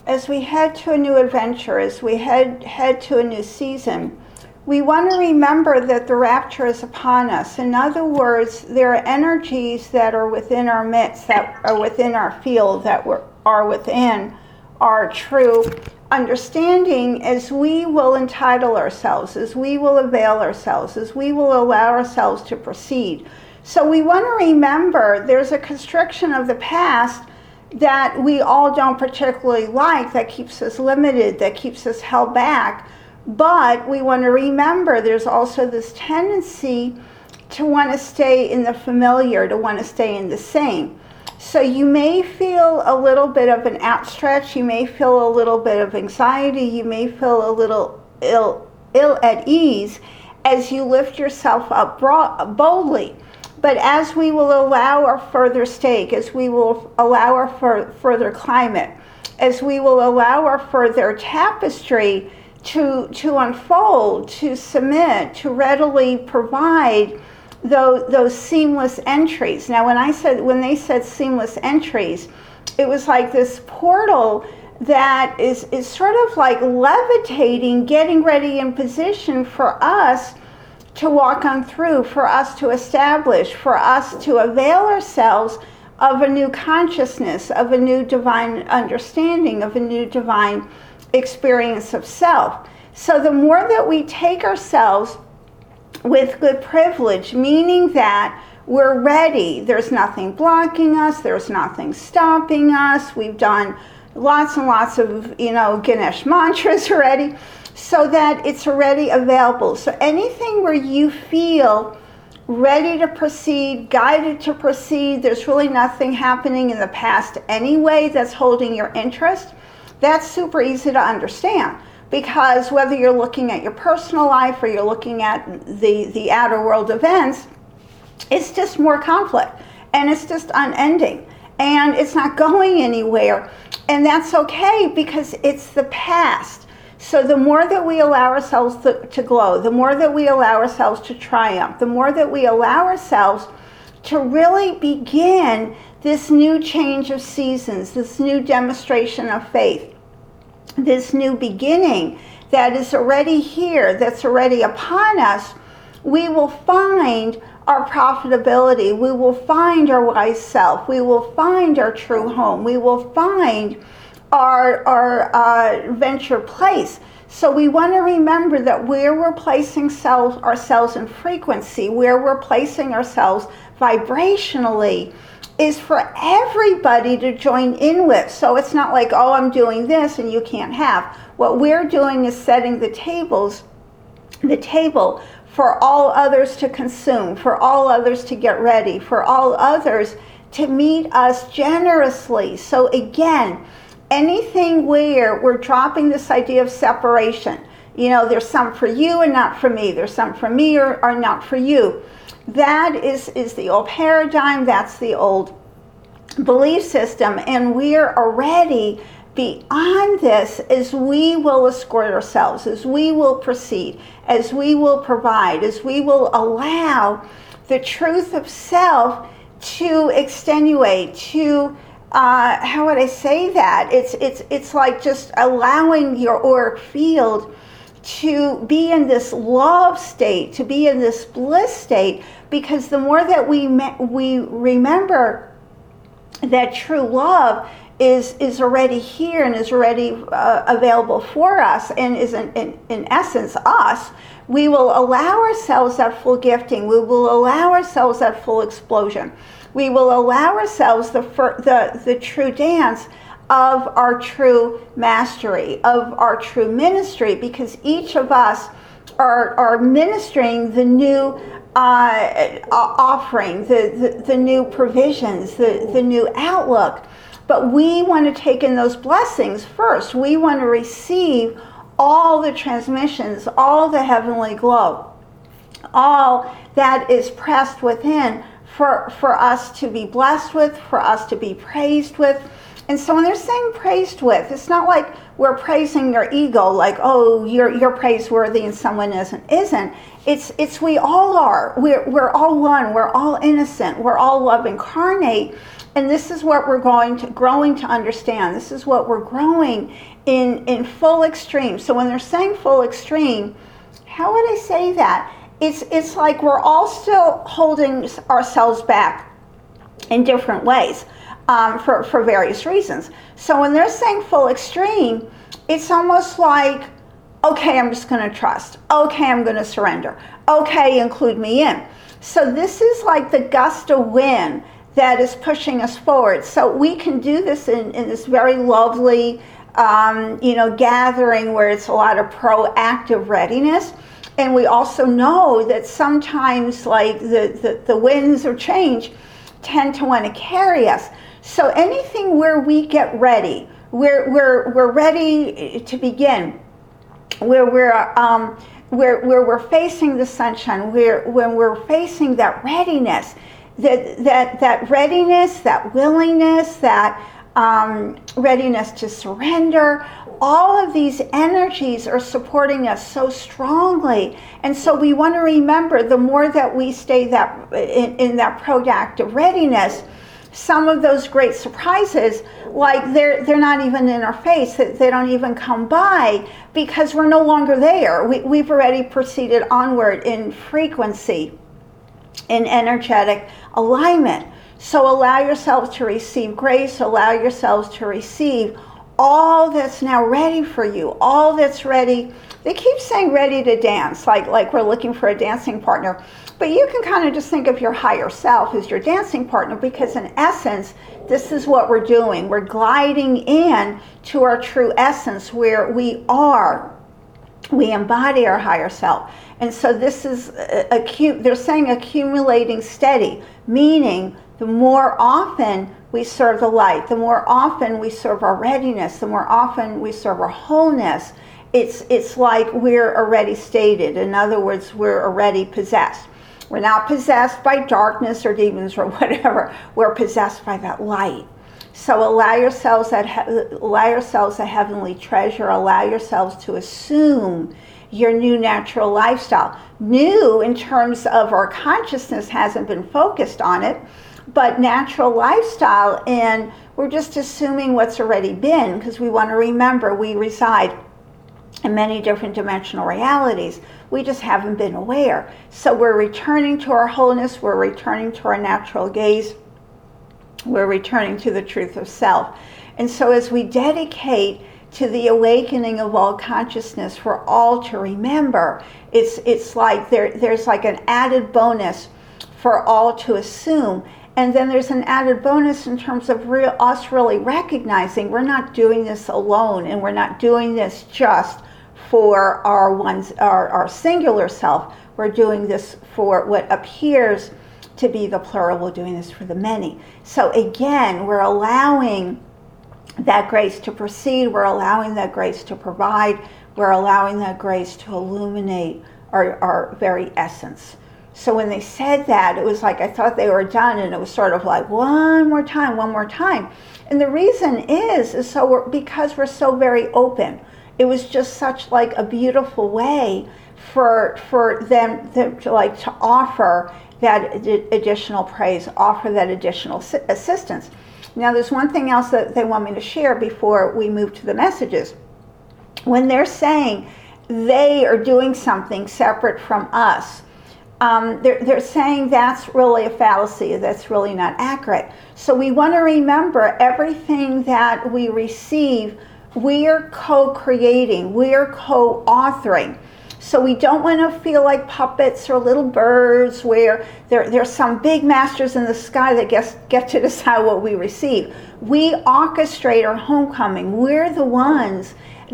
as we head to a new adventure, as we head to a new season, we want to remember that the rapture is upon us. In other words, there are energies that are within our midst, that are within our field, that are within our true understanding, as we will entitle ourselves, as we will avail ourselves, as we will allow ourselves to proceed. So we want to remember there's a constriction of the past that we all don't particularly like, that keeps us limited, that keeps us held back. But we want to remember there's also this tendency to want to stay in the familiar, to want to stay in the same. So you may feel a little bit of an outstretch, you may feel a little bit of anxiety, you may feel a little ill at ease as you lift yourself up boldly. But as we will allow our further stake, as we will allow our further climate, as we will allow our further tapestry to unfold, to submit, to readily provide those seamless entries. Now, when they said seamless entries, it was like this portal that is sort of like levitating, getting ready in position for us to walk on through, for us to establish, for us to avail ourselves of a new consciousness, of a new divine understanding, of a new divine experience of self. So the more that we take ourselves with good privilege, meaning that we're ready, there's nothing blocking us, there's nothing stopping us, we've done lots and lots of, Ganesh mantras already, so that it's already available. So anything where you feel ready to proceed, guided to proceed, there's really nothing happening in the past anyway that's holding your interest, that's super easy to understand. Because whether you're looking at your personal life or you're looking at the outer world events, it's just more conflict. And it's just unending. And it's not going anywhere. And that's okay because it's the past. So the more that we allow ourselves to glow, the more that we allow ourselves to triumph, the more that we allow ourselves to really begin this new change of seasons, this new demonstration of faith, this new beginning that is already here, that's already upon us, we will find our profitability, we will find our wise self, we will find our true home, we will find our venture place. So we want to remember that where we're placing ourselves in frequency, where we're placing ourselves vibrationally, is for everybody to join in with. So it's not like, oh, I'm doing this and you can't have. What we're doing is setting the table for all others to consume, for all others to get ready, for all others to meet us generously. So again, anything where we're dropping this idea of separation, there's some for you and not for me, there's some for me or not for you. That is the old paradigm, that's the old belief system, and we're already beyond this as we will escort ourselves, as we will proceed, as we will provide, as we will allow the truth of self to extenuate, to how would I say that? It's like just allowing your auric field to be in this love state, to be in this bliss state, because the more that we remember that true love is already here and is already available for us and is in essence us, we will allow ourselves that full gifting. We will allow ourselves that full explosion. We will allow ourselves the true dance of our true mastery, of our true ministry, because each of us are ministering the new offering, the new provisions, the new outlook. But we want to take in those blessings first. We want to receive all the transmissions, all the heavenly glow, all that is pressed within for us to be blessed with, for us to be praised with. And so when they're saying praised with, it's not like we're praising your ego, like, oh, you're praiseworthy and someone isn't. It's we all are. We're all one. We're all innocent. We're all love incarnate. And this is what we're growing to understand. This is what we're growing in full extreme. So when they're saying full extreme, how would I say that? It's like we're all still holding ourselves back in different ways for various reasons. So when they're saying full extreme, it's almost like, okay, I'm just going to trust. Okay, I'm going to surrender. Okay, include me in. So this is like the gust of wind that is pushing us forward. So we can do this in this very lovely, gathering where it's a lot of proactive readiness. And we also know that sometimes, like the winds of change tend to want to carry us. So anything where we get ready, we're ready to begin, where we're facing the sunshine, when we're facing that readiness, that readiness, that willingness, that readiness to surrender, all of these energies are supporting us so strongly. And so we want to remember, the more that we stay in that proactive readiness, some of those great surprises, like they're not even in our face, they don't even come by, because we're no longer there. We've already proceeded onward in frequency, in energetic alignment. So allow yourselves to receive grace, allow yourselves to receive all that's now ready for you, all that's ready. They keep saying ready to dance, like we're looking for a dancing partner. But you can kind of just think of your higher self as your dancing partner, because in essence, this is what we're doing. We're gliding in to our true essence, where we embody our higher self. And so this is, they're saying accumulating steady, meaning the more often we serve the light, the more often we serve our readiness, the more often we serve our wholeness, it's like we're already stated. In other words, we're already possessed. We're not possessed by darkness or demons or whatever. We're possessed by that light. So allow yourselves a heavenly treasure. Allow yourselves to assume your new natural lifestyle. New in terms of our consciousness hasn't been focused on it, but natural lifestyle, and we're just assuming what's already been, because we want to remember we reside in many different dimensional realities. We just haven't been aware. So we're returning to our wholeness, we're returning to our natural gaze, we're returning to the truth of self. And so as we dedicate to the awakening of all consciousness for all to remember, it's like there's like an added bonus for all to assume. And then there's an added bonus in terms of us really recognizing we're not doing this alone, and we're not doing this just for our singular self. We're doing this for what appears to be the plural. We're doing this for the many. So again, we're allowing that grace to proceed. We're allowing that grace to provide. We're allowing that grace to illuminate our very essence. So when they said that, it was like I thought they were done, and it was sort of like one more time. And the reason is because we're so very open. It was just such like a beautiful way for them to offer that additional praise, offer that additional assistance. Now, there's one thing else that they want me to share before we move to the messages. When they're saying they are doing something separate from us, they're saying that's really a fallacy. That's really not accurate. So we want to remember everything that we receive, we are co-creating, we are co-authoring. So we don't want to feel like puppets or little birds where there's some big masters in the sky that get to decide what we receive. We orchestrate our homecoming. We're the ones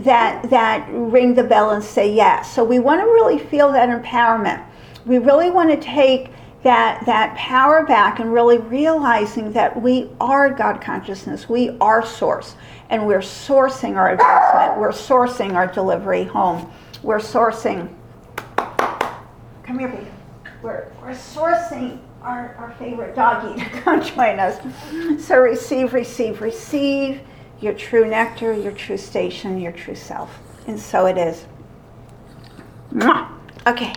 that ring the bell and say yes. So we want to really feel that empowerment. We really want to take that power back and really realizing that we are God consciousness. We are source, and we're sourcing our advancement. We're sourcing our delivery home. We're sourcing, come here, baby. We're sourcing our favorite doggy to come join us. So receive your true nectar, your true station, your true self. And so it is. Mwah. Okay.